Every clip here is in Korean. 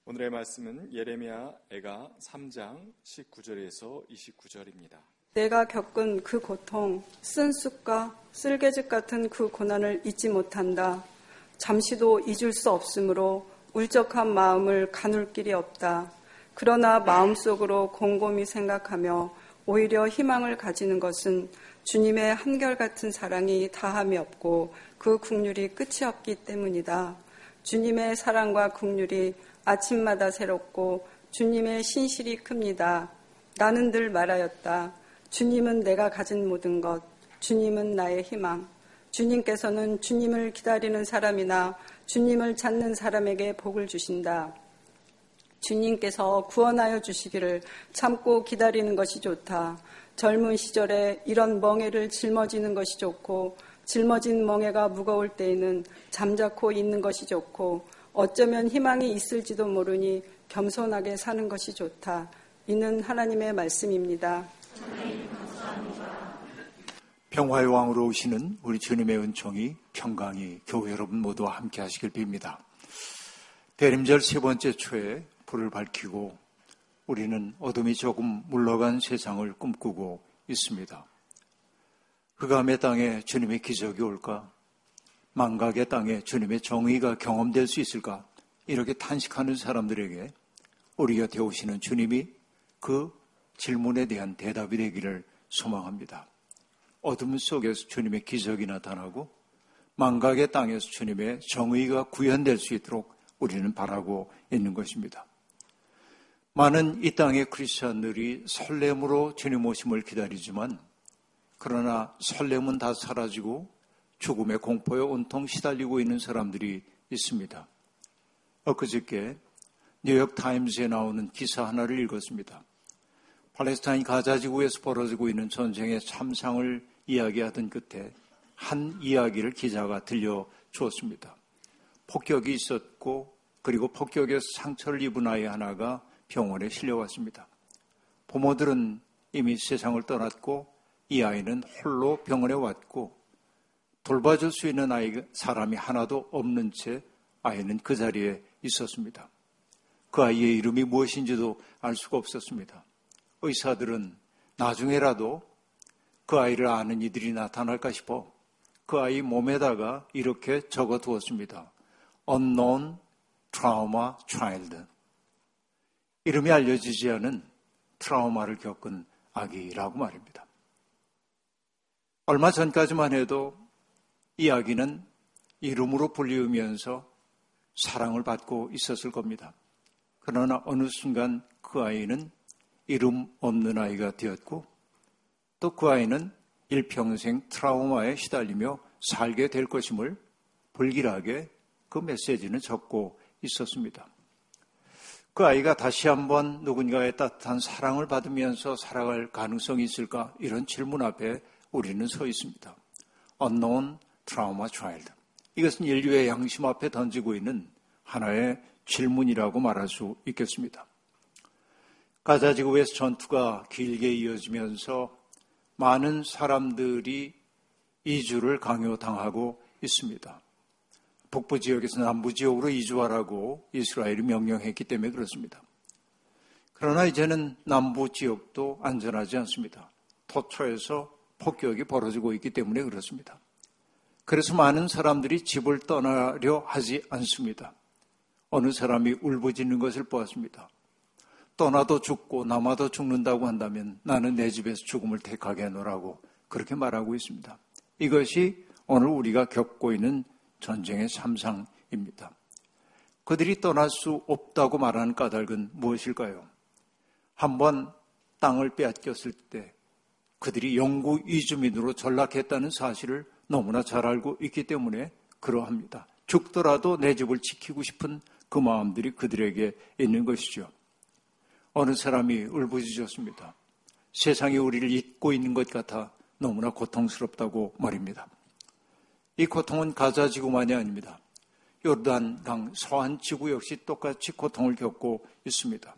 오늘의 말씀은 예레미야 애가 3장 19절에서 29절입니다. 내가 겪은 그 고통, 쓴 쑥과 쓸개즙 같은 그 고난을 잊지 못한다. 잠시도 잊을 수 없으므로 울적한 마음을 가눌 길이 없다. 그러나 마음속으로 곰곰이 생각하며 오히려 희망을 가지는 것은 주님의 한결같은 사랑이 다함이 없고 그 긍휼이 끝이 없기 때문이다. 주님의 사랑과 긍휼이 아침마다 새롭고 주님의 신실이 큽니다. 나는 늘 말하였다. 주님은 내가 가진 모든 것, 주님은 나의 희망. 주님께서는 주님을 기다리는 사람이나 주님을 찾는 사람에게 복을 주신다. 주님께서 구원하여 주시기를 참고 기다리는 것이 좋다. 젊은 시절에 이런 멍에를 짊어지는 것이 좋고 짊어진 멍에가 무거울 때에는 잠자코 있는 것이 좋고 어쩌면 희망이 있을지도 모르니 겸손하게 사는 것이 좋다. 이는 하나님의 말씀입니다. 평화의 왕으로 오시는 우리 주님의 은총이 평강이 교회 여러분 모두와 함께 하시길 빕니다. 대림절 세 번째 초에 불을 밝히고 우리는 어둠이 조금 물러간 세상을 꿈꾸고 있습니다. 흑암의 땅에 주님의 기적이 올까? 망각의 땅에 주님의 정의가 경험될 수 있을까? 이렇게 탄식하는 사람들에게 우리 곁에 오시는 주님이 그 질문에 대한 대답이 되기를 소망합니다. 어둠 속에서 주님의 기적이 나타나고 망각의 땅에서 주님의 정의가 구현될 수 있도록 우리는 바라고 있는 것입니다. 많은 이 땅의 크리스찬들이 설렘으로 주님 오심을 기다리지만 그러나 설렘은 다 사라지고 죽음의 공포에 온통 시달리고 있는 사람들이 있습니다. 엊그저께 뉴욕타임즈에 나오는 기사 하나를 읽었습니다. 팔레스타인 가자지구에서 벌어지고 있는 전쟁의 참상을 이야기하던 끝에 한 이야기를 기자가 들려주었습니다. 폭격이 있었고 그리고 폭격에서 상처를 입은 아이 하나가 병원에 실려왔습니다. 부모들은 이미 세상을 떠났고 이 아이는 홀로 병원에 왔고 돌봐줄 수 있는 사람이 하나도 없는 채 아이는 그 자리에 있었습니다. 그 아이의 이름이 무엇인지도 알 수가 없었습니다. 의사들은 나중에라도 그 아이를 아는 이들이 나타날까 싶어 그 아이 몸에다가 이렇게 적어두었습니다. Unknown Trauma Child. 이름이 알려지지 않은 트라우마를 겪은 아기라고 말입니다. 얼마 전까지만 해도 이 아기는 이름으로 불리우면서 사랑을 받고 있었을 겁니다. 그러나 어느 순간 그 아이는 이름 없는 아이가 되었고 또 그 아이는 일평생 트라우마에 시달리며 살게 될 것임을 불길하게 그 메시지는 적고 있었습니다. 그 아이가 다시 한번 누군가의 따뜻한 사랑을 받으면서 살아갈 가능성이 있을까? 이런 질문 앞에 우리는 서 있습니다. Unknown Trauma Child. 이것은 인류의 양심 앞에 던지고 있는 하나의 질문이라고 말할 수 있겠습니다. 가자지구에서 전투가 길게 이어지면서 많은 사람들이 이주를 강요당하고 있습니다. 북부 지역에서 남부 지역으로 이주하라고 이스라엘이 명령했기 때문에 그렇습니다. 그러나 이제는 남부 지역도 안전하지 않습니다. 토초에서 폭격이 벌어지고 있기 때문에 그렇습니다. 그래서 많은 사람들이 집을 떠나려 하지 않습니다. 어느 사람이 울부짖는 것을 보았습니다. 떠나도 죽고 남아도 죽는다고 한다면 나는 내 집에서 죽음을 택하게 하노라고 그렇게 말하고 있습니다. 이것이 오늘 우리가 겪고 있는 전쟁의 참상입니다. 그들이 떠날 수 없다고 말하는 까닭은 무엇일까요? 한번 땅을 빼앗겼을 때 그들이 영구 이주민으로 전락했다는 사실을 너무나 잘 알고 있기 때문에 그러합니다. 죽더라도 내 집을 지키고 싶은 그 마음들이 그들에게 있는 것이죠. 어느 사람이 울부짖었습니다. 세상이 우리를 잊고 있는 것 같아 너무나 고통스럽다고 말입니다. 이 고통은 가자지구만이 아닙니다. 요르단강 서안지구 역시 똑같이 고통을 겪고 있습니다.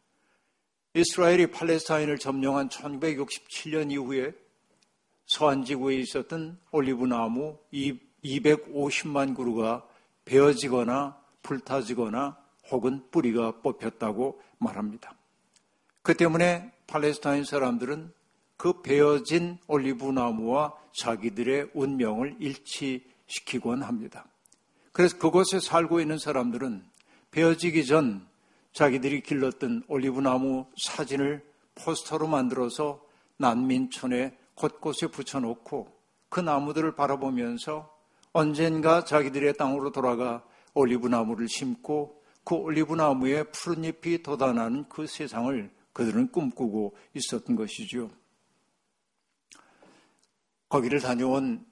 이스라엘이 팔레스타인을 점령한 1967년 이후에 서안지구에 있었던 올리브나무 250만 그루가 베어지거나 불타지거나 혹은 뿌리가 뽑혔다고 말합니다. 그 때문에 팔레스타인 사람들은 그 베어진 올리브 나무와 자기들의 운명을 일치시키곤 합니다. 그래서 그곳에 살고 있는 사람들은 베어지기 전 자기들이 길렀던 올리브 나무 사진을 포스터로 만들어서 난민촌에 곳곳에 붙여놓고 그 나무들을 바라보면서 언젠가 자기들의 땅으로 돌아가 올리브 나무를 심고 그 올리브 나무에 푸른 잎이 돋아나는 그 세상을 그들은 꿈꾸고 있었던 것이죠. 거기를 다녀온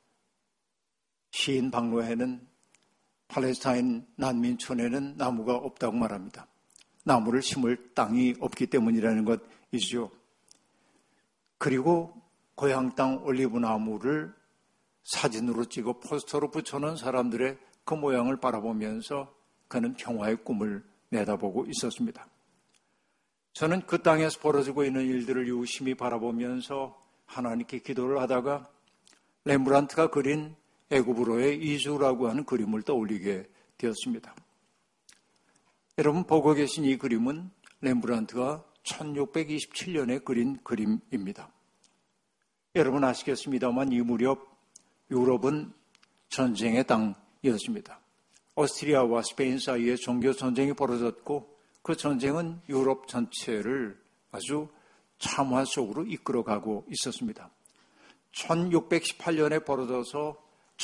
시인 박노해는 팔레스타인 난민촌에는 나무가 없다고 말합니다. 나무를 심을 땅이 없기 때문이라는 것이죠. 그리고 고향 땅 올리브 나무를 사진으로 찍어 포스터로 붙여놓은 사람들의 그 모양을 바라보면서 그는 평화의 꿈을 내다보고 있었습니다. 저는 그 땅에서 벌어지고 있는 일들을 유심히 바라보면서 하나님께 기도를 하다가 렘브란트가 그린 애굽으로의 이주라고 하는 그림을 떠올리게 되었습니다. 여러분 보고 계신 이 그림은 렘브란트가 1627년에 그린 그림입니다. 여러분 아시겠습니다만 이 무렵 유럽은 전쟁의 땅이었습니다. 오스트리아와 스페인 사이에 종교전쟁이 벌어졌고 그 전쟁은 유럽 전체를 아주 참화 속으로 이끌어가고 있었습니다. 1618년에 벌어져서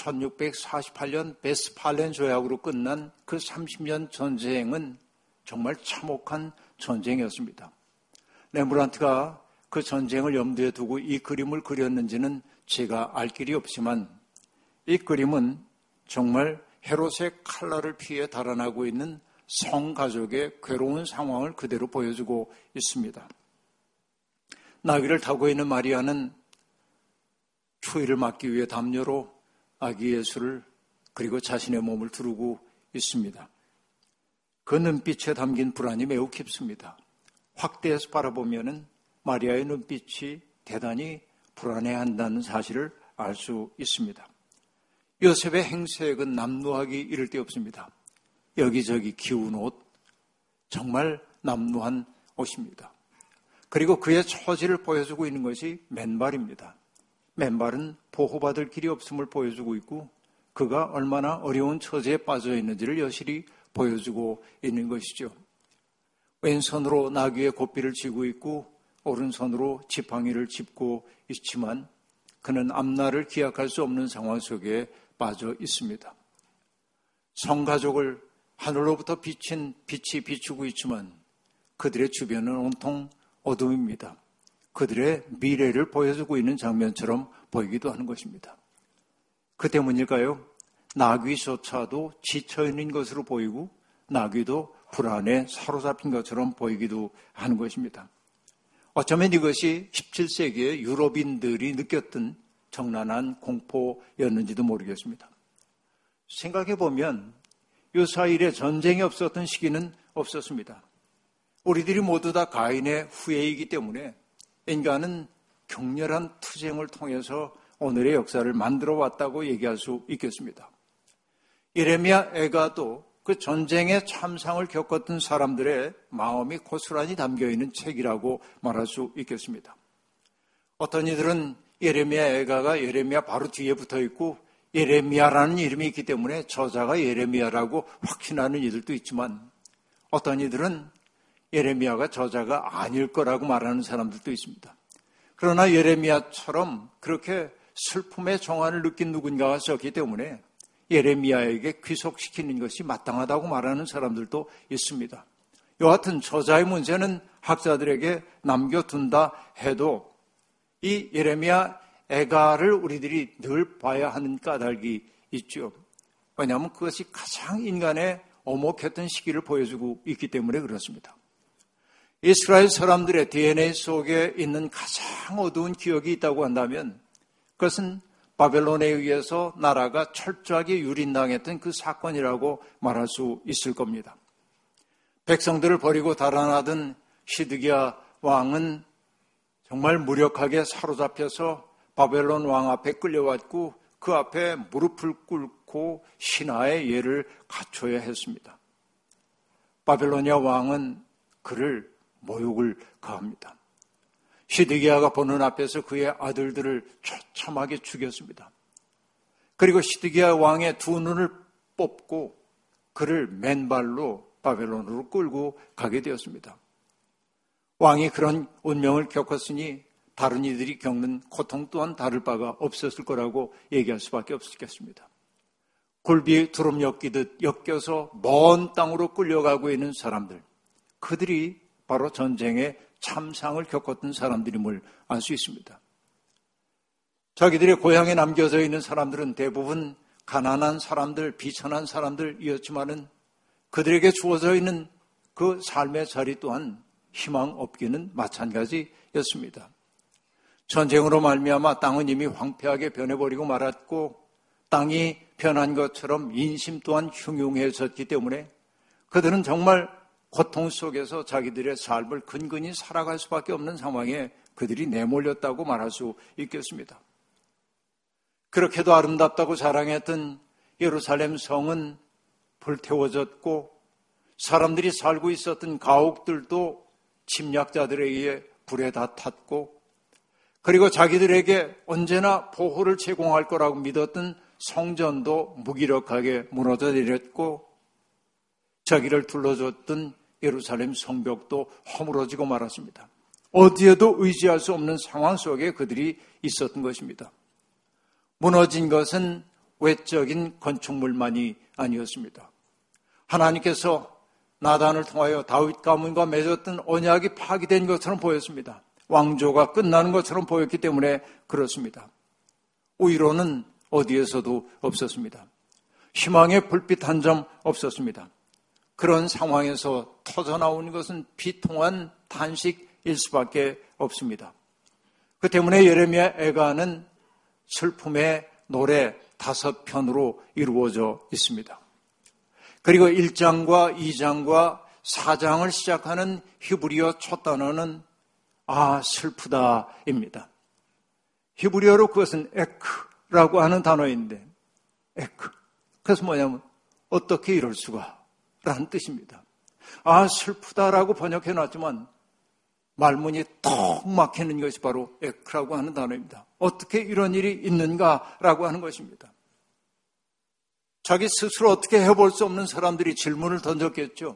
1648년 베스팔렌 조약으로 끝난 그 30년 전쟁은 정말 참혹한 전쟁이었습니다. 렘브란트가 그 전쟁을 염두에 두고 이 그림을 그렸는지는 제가 알 길이 없지만 이 그림은 정말 헤롯의 칼날을 피해 달아나고 있는 성가족의 괴로운 상황을 그대로 보여주고 있습니다. 나귀를 타고 있는 마리아는 추위를 막기 위해 담요로 아기 예수를 그리고 자신의 몸을 두르고 있습니다. 그 눈빛에 담긴 불안이 매우 깊습니다. 확대해서 바라보면은 마리아의 눈빛이 대단히 불안해한다는 사실을 알 수 있습니다. 요셉의 행색은 남루하기 이를 데 없습니다. 여기저기 기운 옷, 정말 남루한 옷입니다. 그리고 그의 처지를 보여주고 있는 것이 맨발입니다. 맨발은 보호받을 길이 없음을 보여주고 있고 그가 얼마나 어려운 처지에 빠져 있는지를 여실히 보여주고 있는 것이죠. 왼손으로 나귀의 고삐를 쥐고 있고 오른손으로 지팡이를 짚고 있지만 그는 앞날을 기약할 수 없는 상황 속에 빠져 있습니다. 성가족을 하늘로부터 비친 빛이 비추고 있지만 그들의 주변은 온통 어둠입니다. 그들의 미래를 보여주고 있는 장면처럼 보이기도 하는 것입니다. 그 때문일까요? 나귀조차도 지쳐있는 것으로 보이고 나귀도 불안에 사로잡힌 것처럼 보이기도 하는 것입니다. 어쩌면 이것이 17세기의 유럽인들이 느꼈던 정난한 공포였는지도 모르겠습니다. 생각해보면 요사일에 전쟁이 없었던 시기는 없었습니다. 우리들이 모두 다 가인의 후예이기 때문에 인간은 격렬한 투쟁을 통해서 오늘의 역사를 만들어 왔다고 얘기할 수 있겠습니다. 예레미야 애가도 그 전쟁의 참상을 겪었던 사람들의 마음이 고스란히 담겨있는 책이라고 말할 수 있겠습니다. 어떤 이들은 예레미야 애가가 예레미야 바로 뒤에 붙어있고 예레미야라는 이름이 있기 때문에 저자가 예레미야라고 확신하는 이들도 있지만 어떤 이들은 예레미야가 저자가 아닐 거라고 말하는 사람들도 있습니다. 그러나 예레미야처럼 그렇게 슬픔의 정환을 느낀 누군가가 있었기 때문에 예레미야에게 귀속시키는 것이 마땅하다고 말하는 사람들도 있습니다. 여하튼 저자의 문제는 학자들에게 남겨둔다 해도 이 예레미야 애가를 우리들이 늘 봐야 하는 까닭이 있죠. 왜냐하면 그것이 가장 인간의 오목했던 시기를 보여주고 있기 때문에 그렇습니다. 이스라엘 사람들의 DNA 속에 있는 가장 어두운 기억이 있다고 한다면 그것은 바벨론에 의해서 나라가 철저하게 유린당했던 그 사건이라고 말할 수 있을 겁니다. 백성들을 버리고 달아나던 시드기야 왕은 정말 무력하게 사로잡혀서 바벨론 왕 앞에 끌려왔고 그 앞에 무릎을 꿇고 신하의 예를 갖춰야 했습니다. 바벨로니아 왕은 그를 모욕을 가합니다. 시드기야가 보는 앞에서 그의 아들들을 처참하게 죽였습니다. 그리고 시드기야 왕의 두 눈을 뽑고 그를 맨발로 바벨론으로 끌고 가게 되었습니다. 왕이 그런 운명을 겪었으니 다른 이들이 겪는 고통 또한 다를 바가 없었을 거라고 얘기할 수밖에 없었겠습니다. 굴비 두름 엮이듯 엮여서 먼 땅으로 끌려가고 있는 사람들, 그들이 바로 전쟁의 참상을 겪었던 사람들임을 알 수 있습니다. 자기들의 고향에 남겨져 있는 사람들은 대부분 가난한 사람들, 비천한 사람들이었지만은 그들에게 주어져 있는 그 삶의 자리 또한 희망 없기는 마찬가지였습니다. 전쟁으로 말미암아 땅은 이미 황폐하게 변해버리고 말았고 땅이 변한 것처럼 인심 또한 흉흉해졌기 때문에 그들은 정말 고통 속에서 자기들의 삶을 근근히 살아갈 수밖에 없는 상황에 그들이 내몰렸다고 말할 수 있겠습니다. 그렇게도 아름답다고 자랑했던 예루살렘 성은 불태워졌고 사람들이 살고 있었던 가옥들도 침략자들에 의해 불에 다 탔고 그리고 자기들에게 언제나 보호를 제공할 거라고 믿었던 성전도 무기력하게 무너져 내렸고 자기를 둘러줬던 예루살렘 성벽도 허물어지고 말았습니다. 어디에도 의지할 수 없는 상황 속에 그들이 있었던 것입니다. 무너진 것은 외적인 건축물만이 아니었습니다. 하나님께서 나단을 통하여 다윗 가문과 맺었던 언약이 파기된 것처럼 보였습니다. 왕조가 끝나는 것처럼 보였기 때문에 그렇습니다. 위로는 어디에서도 없었습니다. 희망의 불빛 한 점 없었습니다. 그런 상황에서 터져나오는 것은 비통한 탄식일 수밖에 없습니다. 그 때문에 예레미야 애가는 슬픔의 노래 5편으로 이루어져 있습니다. 그리고 1장과 2장과 4장을 시작하는 히브리어 첫 단어는 슬프다입니다. 히브리어로 그것은 에크라고 하는 단어인데 에크. 그래서 뭐냐면 어떻게 이럴 수가 라는 뜻입니다. 슬프다라고 번역해 놨지만 말문이 턱 막히는 것이 바로 에크라고 하는 단어입니다. 어떻게 이런 일이 있는가라고 하는 것입니다. 자기 스스로 어떻게 해볼 수 없는 사람들이 질문을 던졌겠죠.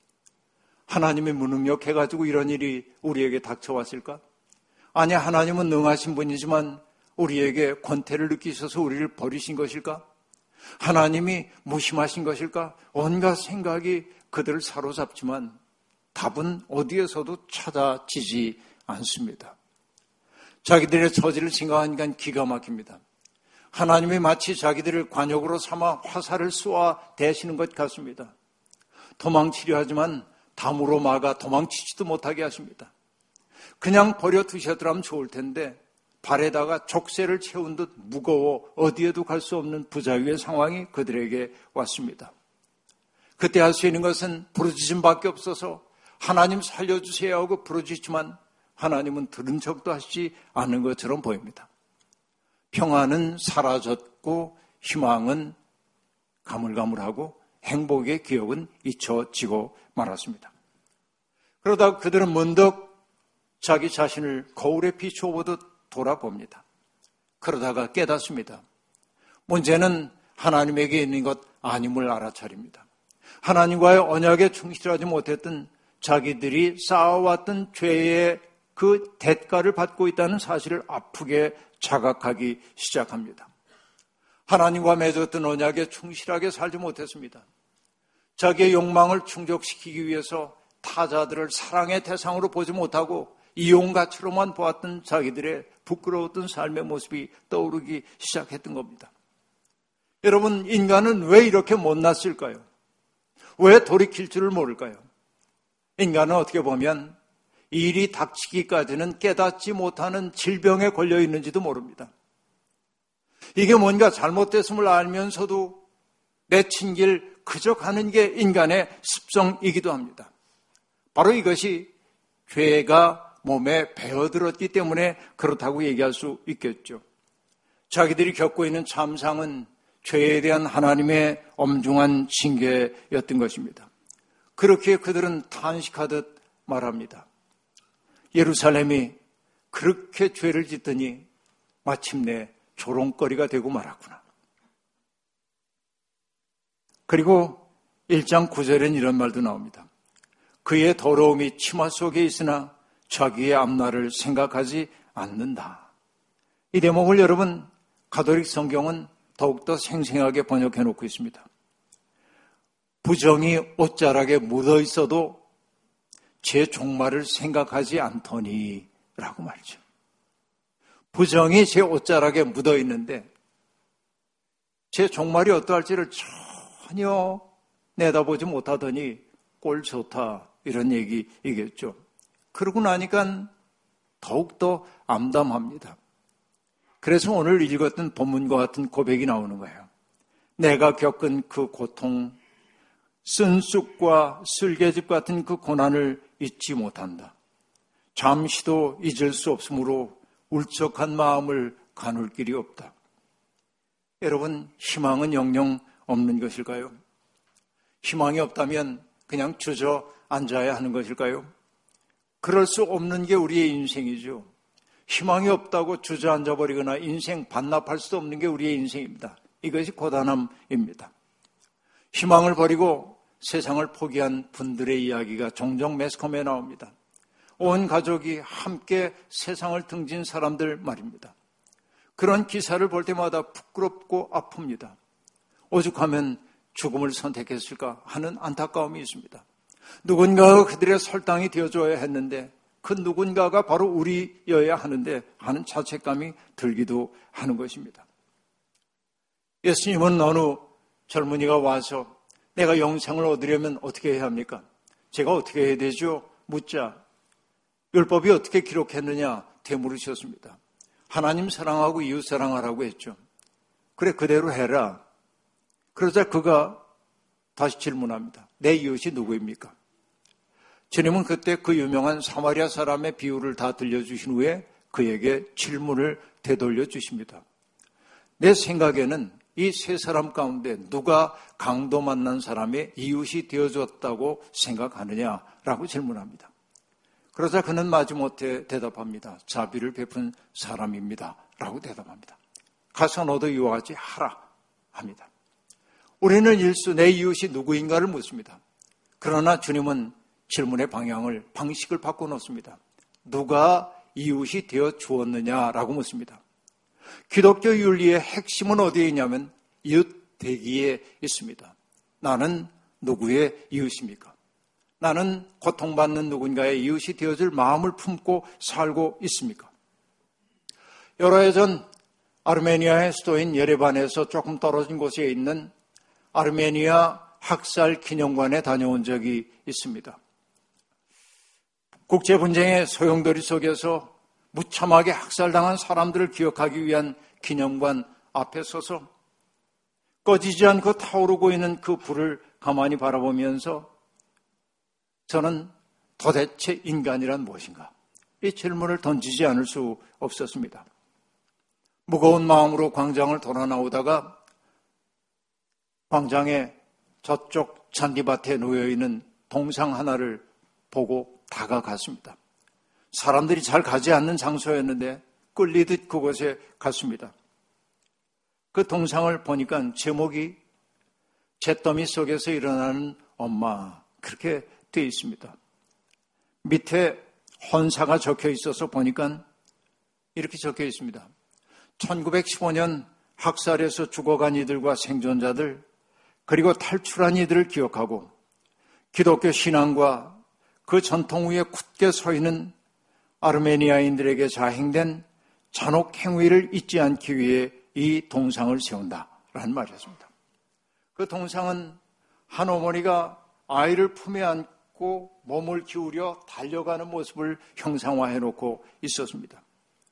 하나님이 무능력해가지고 이런 일이 우리에게 닥쳐왔을까? 아니, 하나님은 능하신 분이지만 우리에게 권태를 느끼셔서 우리를 버리신 것일까? 하나님이 무심하신 것일까? 온갖 생각이 그들을 사로잡지만 답은 어디에서도 찾아지지 않습니다. 자기들의 처지를 생각하니까 기가 막힙니다. 하나님이 마치 자기들을 관역으로 삼아 화살을 쏘아 대시는 것 같습니다. 도망치려 하지만 담으로 막아 도망치지도 못하게 하십니다. 그냥 버려두셨더라면 좋을 텐데 발에다가 족쇄를 채운 듯 무거워 어디에도 갈 수 없는 부자유의 상황이 그들에게 왔습니다. 그때 할 수 있는 것은 부르짖음밖에 없어서 하나님 살려주세요 하고 부르짖지만 하나님은 들은 척도 하시지 않는 것처럼 보입니다. 평안은 사라졌고 희망은 가물가물하고 행복의 기억은 잊혀지고 말았습니다. 그러다가 그들은 문득 자기 자신을 거울에 비춰보듯 돌아봅니다. 그러다가 깨닫습니다. 문제는 하나님에게 있는 것 아님을 알아차립니다. 하나님과의 언약에 충실하지 못했던 자기들이 쌓아왔던 죄의 그 대가를 받고 있다는 사실을 아프게 자각하기 시작합니다. 하나님과 맺었던 언약에 충실하게 살지 못했습니다. 자기의 욕망을 충족시키기 위해서 타자들을 사랑의 대상으로 보지 못하고 이용가치로만 보았던 자기들의 부끄러웠던 삶의 모습이 떠오르기 시작했던 겁니다. 여러분, 인간은 왜 이렇게 못났을까요? 왜 돌이킬 줄을 모를까요? 인간은 어떻게 보면 일이 닥치기까지는 깨닫지 못하는 질병에 걸려 있는지도 모릅니다. 이게 뭔가 잘못됐음을 알면서도 내친 길 그저 가는 게 인간의 습성이기도 합니다. 바로 이것이 죄가 몸에 배어들었기 때문에 그렇다고 얘기할 수 있겠죠. 자기들이 겪고 있는 참상은 죄에 대한 하나님의 엄중한 징계였던 것입니다. 그렇게 그들은 탄식하듯 말합니다. 예루살렘이 그렇게 죄를 짓더니 마침내 조롱거리가 되고 말았구나. 그리고 1장 9절엔 이런 말도 나옵니다. 그의 더러움이 치마 속에 있으나 자기의 앞날을 생각하지 않는다. 이 대목을 여러분 가톨릭 성경은 더욱더 생생하게 번역해 놓고 있습니다. 부정이 옷자락에 묻어 있어도 제 종말을 생각하지 않더니 라고 말이죠. 부정이 제 옷자락에 묻어 있는데 제 종말이 어떠할지를 전혀 내다보지 못하더니 꼴 좋다 이런 얘기이겠죠. 그러고 나니까 더욱더 암담합니다. 그래서 오늘 읽었던 본문과 같은 고백이 나오는 거예요. 내가 겪은 그 고통, 쓴쑥과 쓸개즙 같은 그 고난을 잊지 못한다. 잠시도 잊을 수 없으므로 울적한 마음을 가눌 길이 없다. 여러분, 희망은 영영 없는 것일까요? 희망이 없다면 그냥 주저앉아야 하는 것일까요? 그럴 수 없는 게 우리의 인생이죠. 희망이 없다고 주저앉아버리거나 인생 반납할 수 없는 게 우리의 인생입니다. 이것이 고단함입니다. 희망을 버리고 세상을 포기한 분들의 이야기가 종종 매스컴에 나옵니다. 온 가족이 함께 세상을 등진 사람들 말입니다. 그런 기사를 볼 때마다 부끄럽고 아픕니다. 오죽하면 죽음을 선택했을까 하는 안타까움이 있습니다. 누군가가 그들의 설당이 되어줘야 했는데 그 누군가가 바로 우리여야 하는데 하는 자책감이 들기도 하는 것입니다. 예수님은 어느 젊은이가 와서 내가 영생을 얻으려면 어떻게 해야 합니까? 제가 어떻게 해야 되죠? 묻자 율법이 어떻게 기록했느냐 되물으셨습니다. 하나님 사랑하고 이웃 사랑하라고 했죠. 그래 그대로 해라. 그러자 그가 다시 질문합니다. 내 이웃이 누구입니까? 주님은 그때 그 유명한 사마리아 사람의 비유를 다 들려주신 후에 그에게 질문을 되돌려 주십니다. 내 생각에는 이 세 사람 가운데 누가 강도 만난 사람의 이웃이 되어줬다고 생각하느냐라고 질문합니다. 그러자 그는 마지못해 대답합니다. 자비를 베푼 사람입니다. 라고 대답합니다. 가서 너도 이와 같이 하라 합니다. 우리는 일수 내 이웃이 누구인가를 묻습니다. 그러나 주님은 질문의 방식을 바꿔놓습니다. 누가 이웃이 되어 주었느냐라고 묻습니다. 기독교 윤리의 핵심은 어디에 있냐면 이웃 대기에 있습니다. 나는 누구의 이웃입니까? 나는 고통받는 누군가의 이웃이 되어줄 마음을 품고 살고 있습니까? 여러 해 전 아르메니아의 수도인 예레반에서 조금 떨어진 곳에 있는 아르메니아 학살 기념관에 다녀온 적이 있습니다. 국제분쟁의 소용돌이 속에서 무참하게 학살당한 사람들을 기억하기 위한 기념관 앞에 서서 꺼지지 않고 타오르고 있는 그 불을 가만히 바라보면서 저는 도대체 인간이란 무엇인가? 이 질문을 던지지 않을 수 없었습니다. 무거운 마음으로 광장을 돌아 나오다가 광장의 저쪽 잔디밭에 놓여있는 동상 하나를 보고 다가갔습니다. 사람들이 잘 가지 않는 장소였는데 끌리듯 그곳에 갔습니다. 그 동상을 보니까 제목이 잿더미 속에서 일어나는 엄마 그렇게 되어 있습니다. 밑에 헌사가 적혀 있어서 보니까 이렇게 적혀 있습니다. 1915년 학살에서 죽어간 이들과 생존자들 그리고 탈출한 이들을 기억하고 기독교 신앙과 그 전통 위에 굳게 서 있는 아르메니아인들에게 자행된 잔혹 행위를 잊지 않기 위해 이 동상을 세운다라는 말이었습니다. 그 동상은 한 어머니가 아이를 품에 안고 몸을 기울여 달려가는 모습을 형상화해 놓고 있었습니다.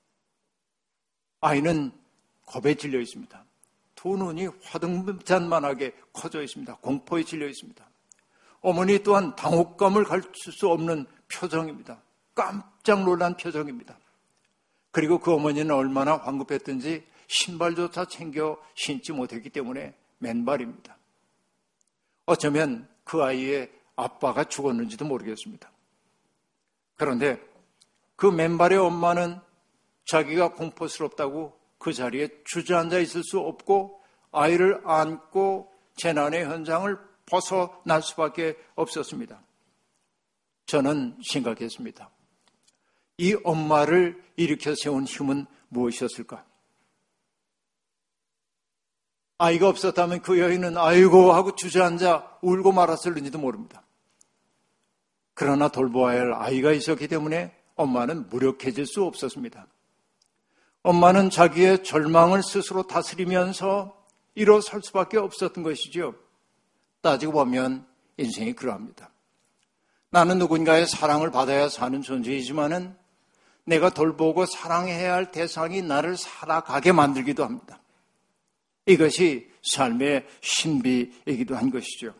아이는 겁에 질려 있습니다. 두 눈이 화등잔만하게 커져 있습니다. 공포에 질려 있습니다. 어머니 또한 당혹감을 감출 수 없는 표정입니다. 깜짝 놀란 표정입니다. 그리고 그 어머니는 얼마나 황급했든지 신발조차 챙겨 신지 못했기 때문에 맨발입니다. 어쩌면 그 아이의 아빠가 죽었는지도 모르겠습니다. 그런데 그 맨발의 엄마는 자기가 공포스럽다고 그 자리에 주저앉아 있을 수 없고 아이를 안고 재난의 현장을 벗어날 수밖에 없었습니다. 저는 생각했습니다. 이 엄마를 일으켜 세운 힘은 무엇이었을까? 아이가 없었다면 그 여인은 아이고 하고 주저앉아 울고 말았을는지도 모릅니다. 그러나 돌보아야 할 아이가 있었기 때문에 엄마는 무력해질 수 없었습니다. 엄마는 자기의 절망을 스스로 다스리면서 일어설 수밖에 없었던 것이죠. 따지고 보면 인생이 그러합니다. 나는 누군가의 사랑을 받아야 사는 존재이지만은 내가 돌보고 사랑해야 할 대상이 나를 살아가게 만들기도 합니다. 이것이 삶의 신비이기도 한 것이죠.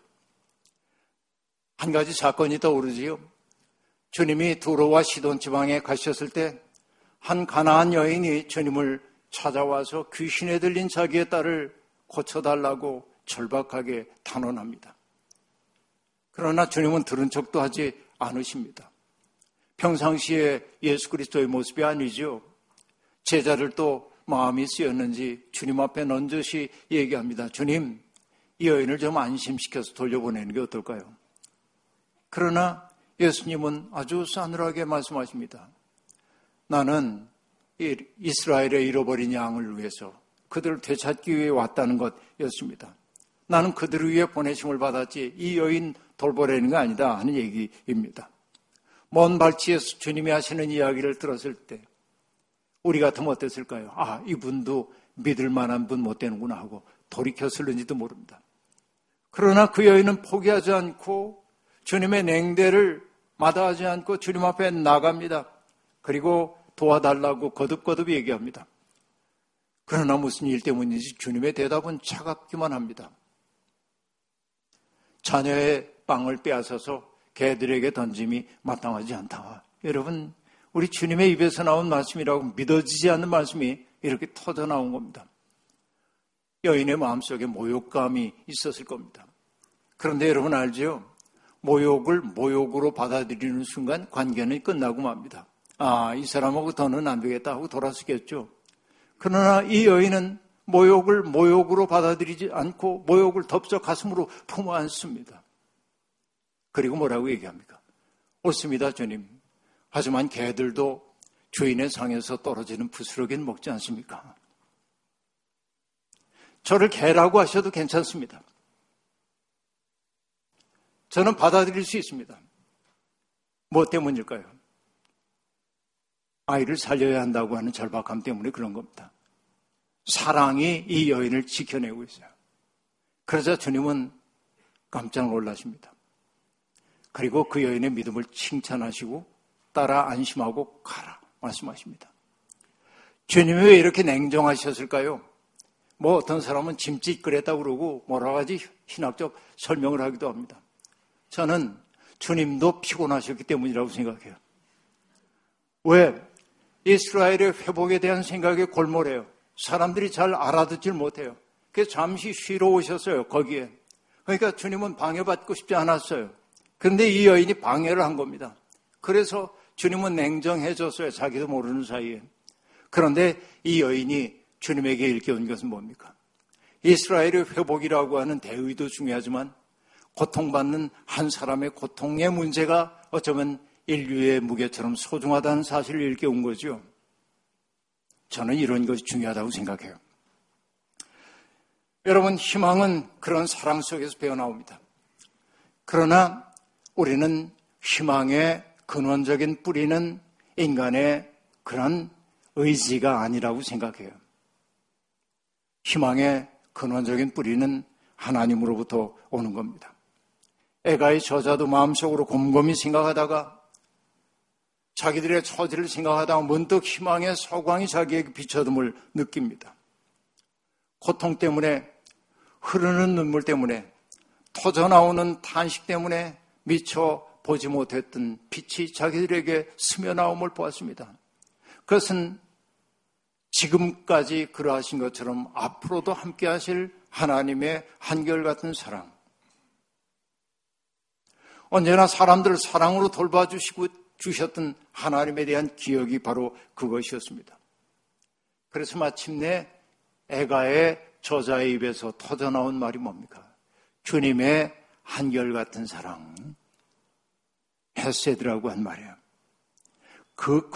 한 가지 사건이 떠오르지요. 주님이 두로와 시돈 지방에 가셨을 때 한 가나안 여인이 주님을 찾아와서 귀신에 들린 자기의 딸을 고쳐달라고 절박하게 단언합니다. 그러나 주님은 들은 척도 하지 않으십니다. 평상시에 예수 그리스도의 모습이 아니죠. 제자를 또 마음이 쓰였는지 주님 앞에 넌저시 얘기합니다. 주님, 이 여인을 좀 안심시켜서 돌려보내는 게 어떨까요? 그러나 예수님은 아주 싸늘하게 말씀하십니다. 나는 이스라엘의 잃어버린 양을 위해서 그들을 되찾기 위해 왔다는 것이었습니다. 나는 그들을 위해 보내심을 받았지 이 여인 돌보려는 거 아니다 하는 얘기입니다. 먼 발치에서 주님이 하시는 이야기를 들었을 때 우리 같으면 어땠을까요? 아, 이분도 믿을 만한 분 못 되는구나 하고 돌이켰을는지도 모릅니다. 그러나 그 여인은 포기하지 않고 주님의 냉대를 마다하지 않고 주님 앞에 나갑니다. 그리고 도와달라고 거듭거듭 얘기합니다. 그러나 무슨 일 때문인지 주님의 대답은 차갑기만 합니다. 자녀의 빵을 빼앗아서 개들에게 던짐이 마땅하지 않다. 여러분, 우리 주님의 입에서 나온 말씀이라고 믿어지지 않는 말씀이 이렇게 터져 나온 겁니다. 여인의 마음속에 모욕감이 있었을 겁니다. 그런데 여러분 알죠? 모욕을 모욕으로 받아들이는 순간 관계는 끝나고 맙니다. 아, 이 사람하고 더는 안 되겠다 하고 돌아서겠죠. 그러나 이 여인은 모욕을 모욕으로 받아들이지 않고 모욕을 덥석 가슴으로 품어 안습니다. 그리고 뭐라고 얘기합니까? 옳습니다, 주님. 하지만 개들도 주인의 상에서 떨어지는 부스러기는 먹지 않습니까? 저를 개라고 하셔도 괜찮습니다. 저는 받아들일 수 있습니다. 뭐 때문일까요? 아이를 살려야 한다고 하는 절박함 때문에 그런 겁니다. 사랑이 이 여인을 지켜내고 있어요. 그러자 주님은 깜짝 놀라십니다. 그리고 그 여인의 믿음을 칭찬하시고 따라 안심하고 가라 말씀하십니다. 주님이 왜 이렇게 냉정하셨을까요? 뭐 어떤 사람은 짐짓그랬다고 그러고 여러 가지 신학적 설명을 하기도 합니다. 저는 주님도 피곤하셨기 때문이라고 생각해요. 왜? 이스라엘의 회복에 대한 생각에 골몰해요. 사람들이 잘 알아듣질 못해요. 그래서 잠시 쉬러 오셨어요, 거기에. 그러니까 주님은 방해받고 싶지 않았어요. 그런데 이 여인이 방해를 한 겁니다. 그래서 주님은 냉정해졌어요, 자기도 모르는 사이에. 그런데 이 여인이 주님에게 일깨운 것은 뭡니까? 이스라엘의 회복이라고 하는 대의도 중요하지만 고통받는 한 사람의 고통의 문제가 어쩌면 인류의 무게처럼 소중하다는 사실을 일깨운 거죠. 저는 이런 것이 중요하다고 생각해요. 여러분, 희망은 그런 사랑 속에서 배어나옵니다. 그러나 우리는 희망의 근원적인 뿌리는 인간의 그런 의지가 아니라고 생각해요. 희망의 근원적인 뿌리는 하나님으로부터 오는 겁니다. 애가의 저자도 마음속으로 곰곰이 생각하다가 자기들의 처지를 생각하다가 문득 희망의 서광이 자기에게 비춰듦을 느낍니다. 고통 때문에, 흐르는 눈물 때문에, 터져나오는 탄식 때문에 미처 보지 못했던 빛이 자기들에게 스며나옴을 보았습니다. 그것은 지금까지 그러하신 것처럼 앞으로도 함께 하실 하나님의 한결같은 사랑. 언제나 사람들을 사랑으로 돌봐주시고 주셨던 하나님에 대한 기억이 바로 그것이었습니다. 그래서 마침내 에가의 저자의 입에서 터져나온 말이 뭡니까? 주님의 한결같은 사랑, 헤세드라고 한 말이에요. 그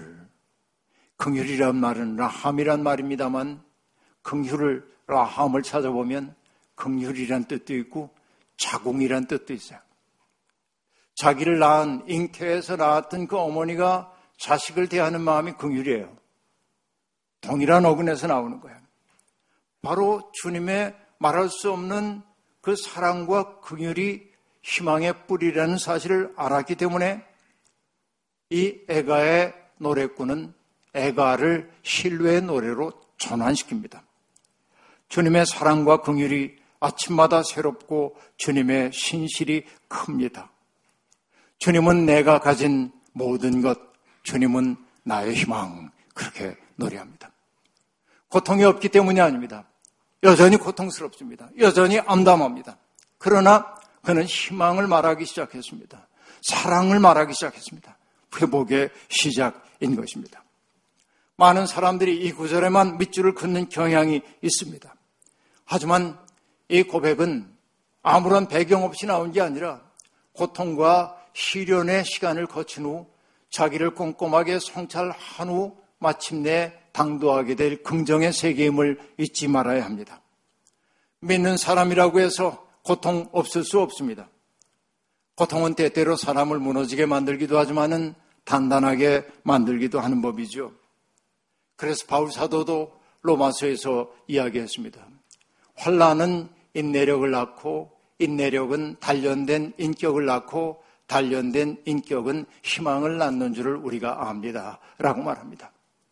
긍휼이란 말은 라함이란 말입니다만 긍휼을, 라함을 찾아보면 긍휼이란 뜻도 있고 자궁이란 뜻도 있어요. 자기를 낳은, 잉태에서 낳았던 그 어머니가 자식을 대하는 마음이 긍휼이에요. 동일한 어근에서 나오는 거예요. 바로 주님의 말할 수 없는 그 사랑과 긍휼이 희망의 뿌리라는 사실을 알았기 때문에 이 에가의 노래꾼은 에가를 신뢰의 노래로 전환시킵니다. 주님의 사랑과 긍휼이 아침마다 새롭고 주님의 신실이 큽니다. 주님은 내가 가진 모든 것, 주님은 나의 희망, 그렇게 노래합니다. 고통이 없기 때문이 아닙니다. 여전히 고통스럽습니다. 여전히 암담합니다. 그러나 그는 희망을 말하기 시작했습니다. 사랑을 말하기 시작했습니다. 회복의 시작인 것입니다. 많은 사람들이 이 구절에만 밑줄을 긋는 경향이 있습니다. 하지만 이 고백은 아무런 배경 없이 나온 게 아니라 고통과 시련의 시간을 거친 후 자기를 꼼꼼하게 성찰한 후 마침내 당도하게 될 긍정의 세계임을 잊지 말아야 합니다. 믿는 사람이라고 해서 고통 없을 수 없습니다. 고통은 때때로 사람을 무너지게 만들기도 하지만은 단단하게 만들기도 하는 법이죠. 그래서 바울 사도도 로마서에서 이야기했습니다. 환난은 인내력을 낳고 인내력은 단련된 인격을 낳고 단련된 인격은 희망을 낳는 줄을 우리가 압니다. 라고 말합니다.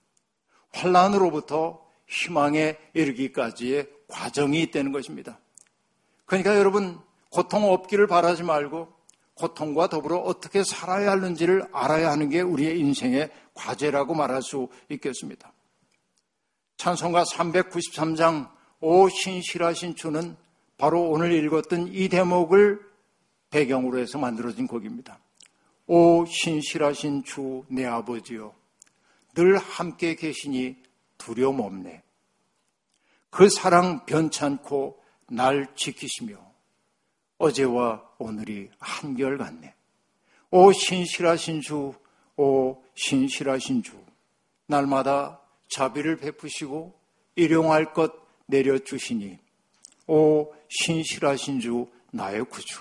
환난으로부터 희망에 이르기까지의 과정이 있다는 것입니다. 그러니까 여러분, 고통 없기를 바라지 말고 고통과 더불어 어떻게 살아야 하는지를 알아야 하는 게 우리의 인생의 과제라고 말할 수 있겠습니다. 찬송가 393장 오 신실하신 주는 바로 오늘 읽었던 이 대목을 배경으로 해서 만들어진 곡입니다. 오 신실하신 주 내 아버지여 늘 함께 계시니 두려움 없네. 그 사랑 변찮고 날 지키시며 어제와 오늘이 한결같네. 오 신실하신 주, 오 신실하신 주 날마다 자비를 베푸시고 일용할 것 내려주시니 오 신실하신 주 나의 구주.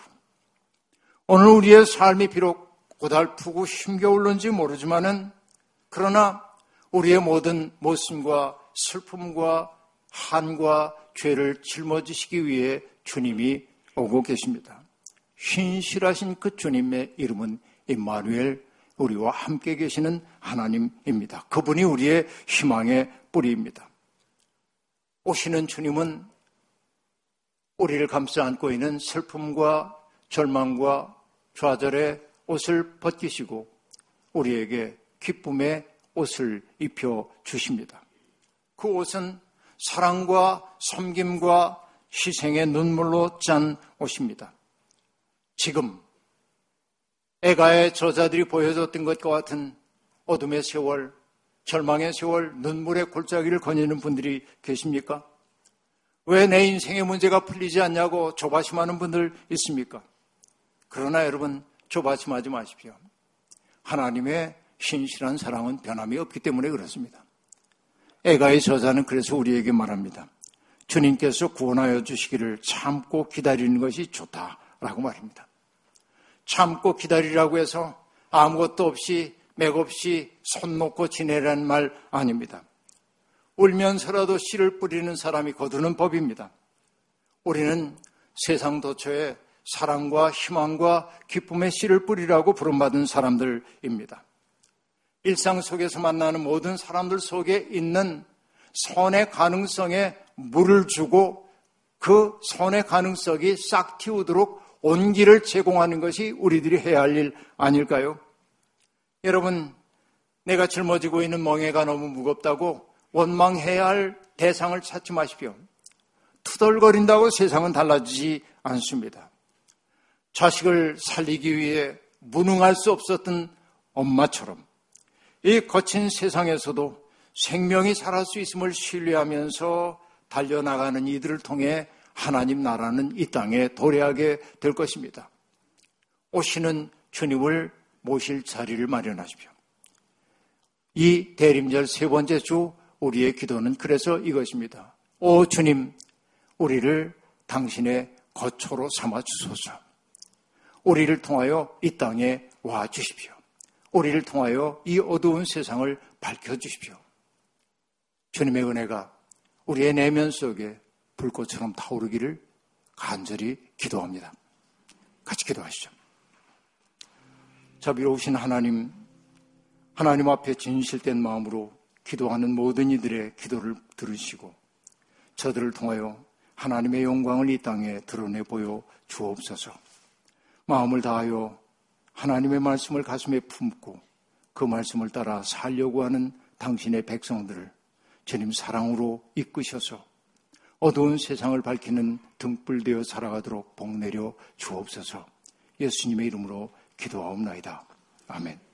오늘 우리의 삶이 비록 고달프고 힘겨울는지 모르지만은 그러나 우리의 모든 모순과 슬픔과 한과 죄를 짊어지시기 위해 주님이 오고 계십니다. 신실하신 그 주님의 이름은 임마누엘, 우리와 함께 계시는 하나님입니다. 그분이 우리의 희망의 뿌리입니다. 오시는 주님은 우리를 감싸 안고 있는 슬픔과 절망과 좌절의 옷을 벗기시고 우리에게 기쁨의 옷을 입혀 주십니다. 그 옷은 사랑과 섬김과 희생의 눈물로 짠 옷입니다. 지금 에가의 저자들이 보여줬던 것과 같은 어둠의 세월, 절망의 세월, 눈물의 골짜기를 거니는 분들이 계십니까? 왜 내 인생의 문제가 풀리지 않냐고 조바심하는 분들 있습니까? 그러나 여러분, 조바심하지 마십시오. 하나님의 신실한 사랑은 변함이 없기 때문에 그렇습니다. 에가의 저자는 그래서 우리에게 말합니다. 주님께서 구원하여 주시기를 참고 기다리는 것이 좋다라고 말입니다. 참고 기다리라고 해서 아무것도 없이 맥없이 손 놓고 지내라는 말 아닙니다. 울면서라도 씨를 뿌리는 사람이 거두는 법입니다. 우리는 세상 도처에 사랑과 희망과 기쁨의 씨를 뿌리라고 부름받은 사람들입니다. 일상 속에서 만나는 모든 사람들 속에 있는 선의 가능성에 물을 주고 그 선의 가능성이 싹 틔우도록 온기를 제공하는 것이 우리들이 해야 할 일 아닐까요? 여러분, 내가 짊어지고 있는 멍에가 너무 무겁다고 원망해야 할 대상을 찾지 마십시오. 투덜거린다고 세상은 달라지지 않습니다. 자식을 살리기 위해 무능할 수 없었던 엄마처럼 이 거친 세상에서도 생명이 살아날 수 있음을 신뢰하면서 달려나가는 이들을 통해 하나님 나라는 이 땅에 도래하게 될 것입니다. 오시는 주님을 모실 자리를 마련하십시오. 이 대림절 세 번째 주 우리의 기도는 그래서 이것입니다. 오 주님, 우리를 당신의 거처로 삼아 주소서. 우리를 통하여 이 땅에 와 주십시오. 우리를 통하여 이 어두운 세상을 밝혀주십시오. 주님의 은혜가 우리의 내면 속에 불꽃처럼 타오르기를 간절히 기도합니다. 같이 기도하시죠. 자비로우신 하나님 앞에 진실된 마음으로 기도하는 모든 이들의 기도를 들으시고 저들을 통하여 하나님의 영광을 이 땅에 드러내 보여 주옵소서. 마음을 다하여 하나님의 말씀을 가슴에 품고 그 말씀을 따라 살려고 하는 당신의 백성들을 주님 사랑으로 이끄셔서 어두운 세상을 밝히는 등불 되어 살아가도록 복내려 주옵소서. 예수님의 이름으로 기도하옵나이다. 아멘.